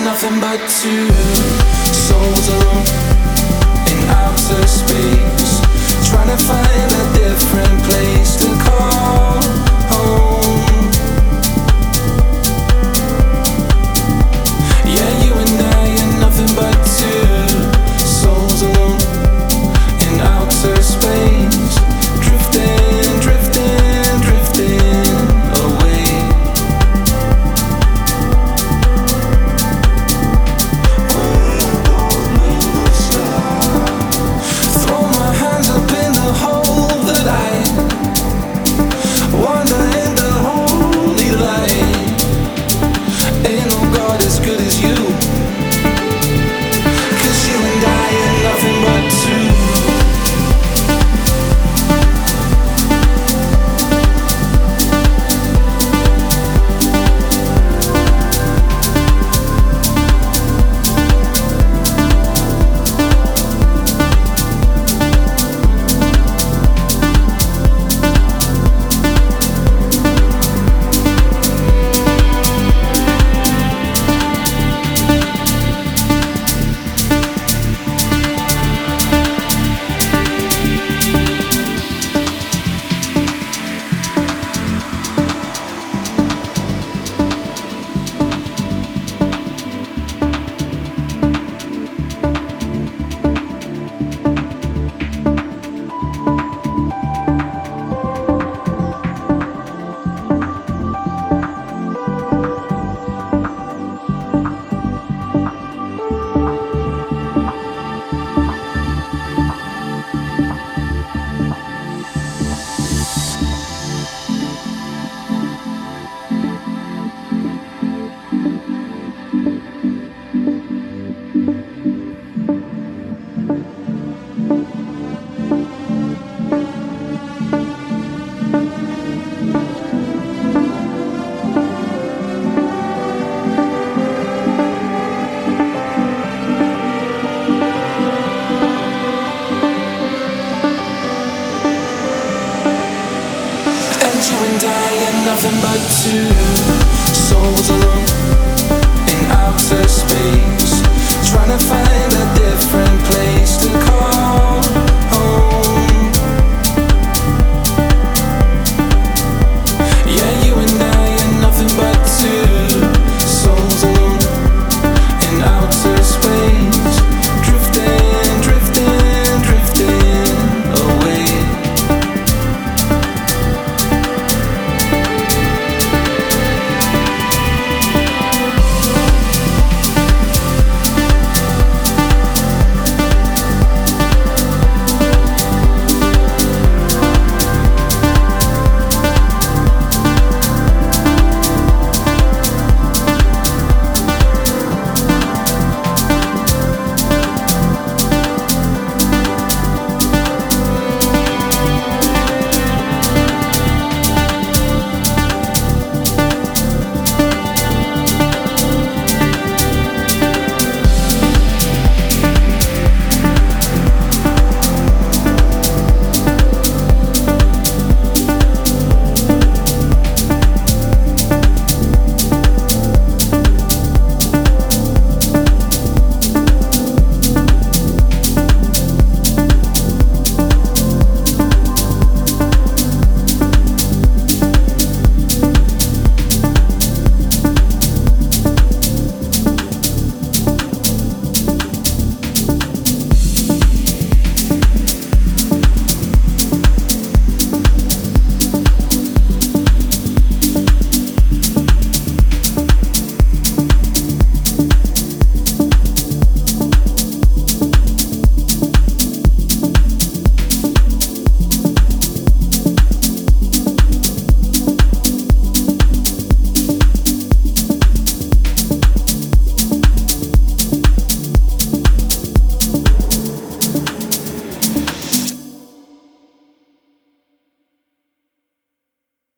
nothing but two souls alone in outer space, trying to find a different place to call home. Yeah, you and I are nothing but two souls alone in outer space, drifting, drifting, drifting away. Throw my hands up in the hole that I wander in the holy light. Ain't no God as good as you, 'cause you and I are nothing but two. And you and I are nothing but two souls alone